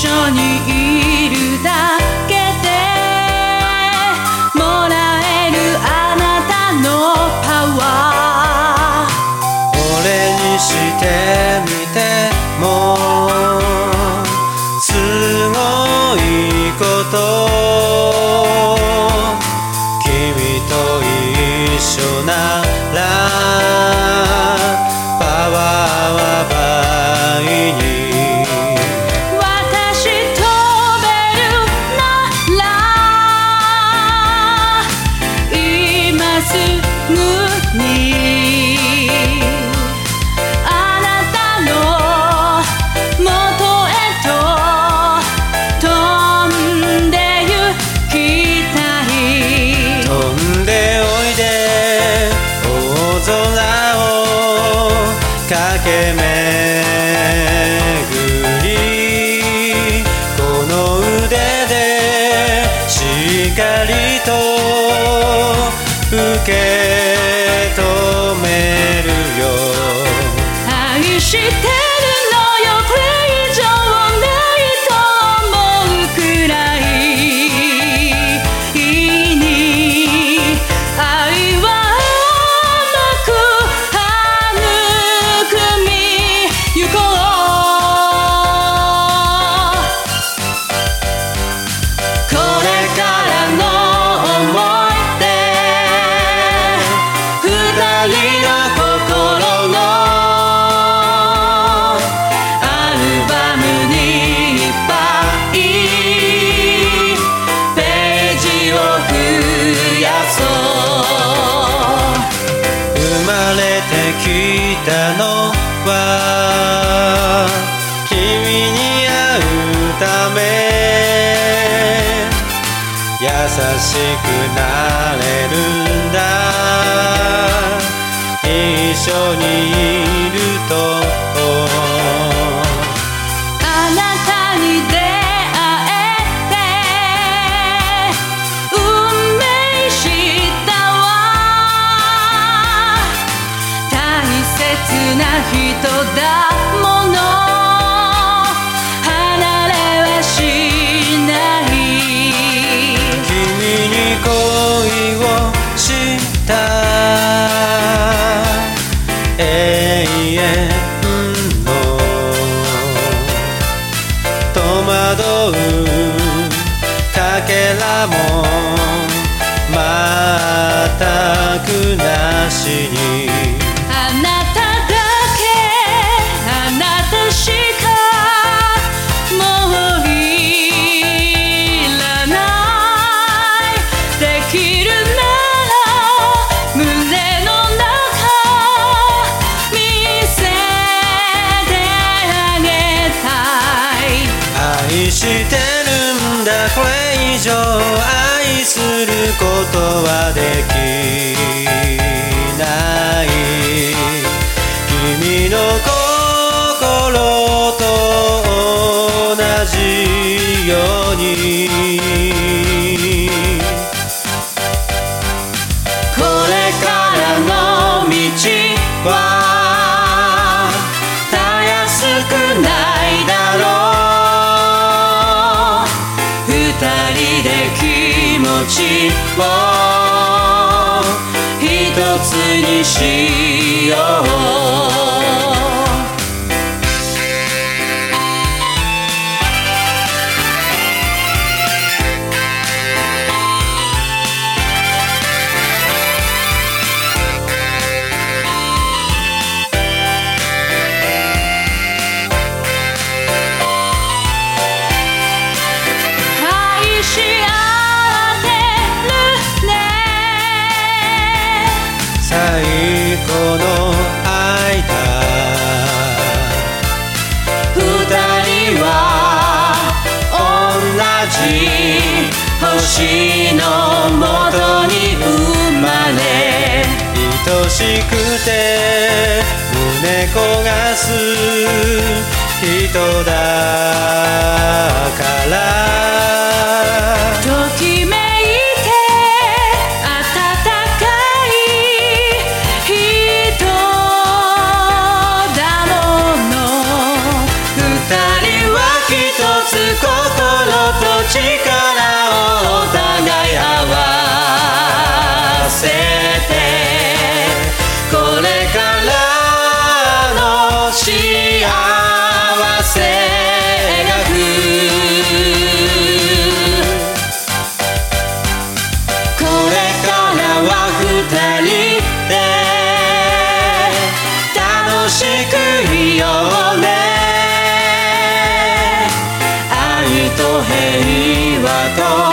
緒にいるだけでもらえるあなたのパワー。 俺にしてみてもすごいこと、君と一緒ならパワーは倍に。駆け巡りこの腕でしっかりと受け止めるよ。 愛してるのよ、これ以上ないと思うくらいに愛は来たのは君に会うため、優しくなれるんだ一緒にいると。 あなたに出会えて運命したわ。大切な人だもの離れはしない。 君に恋をした永遠の戸惑うかけらも全くなしに。 あなただけあなたしかもういらない。できるなら胸の中見せてあげたい。 愛してるんだ、これ以上愛することはできない。君の心と同じようにこれからの道はたやすくないだろう。二人で気持ちを一つにしよう。 最後の愛だ。 二人は同じ星のもとに生まれ、 愛しくて胸焦がす人だから。 ときめいて温かい人だもの。二人はきつ心と力をお互い合わせてこれからの幸せ描くこれからは二人で楽しくいようね愛と平和と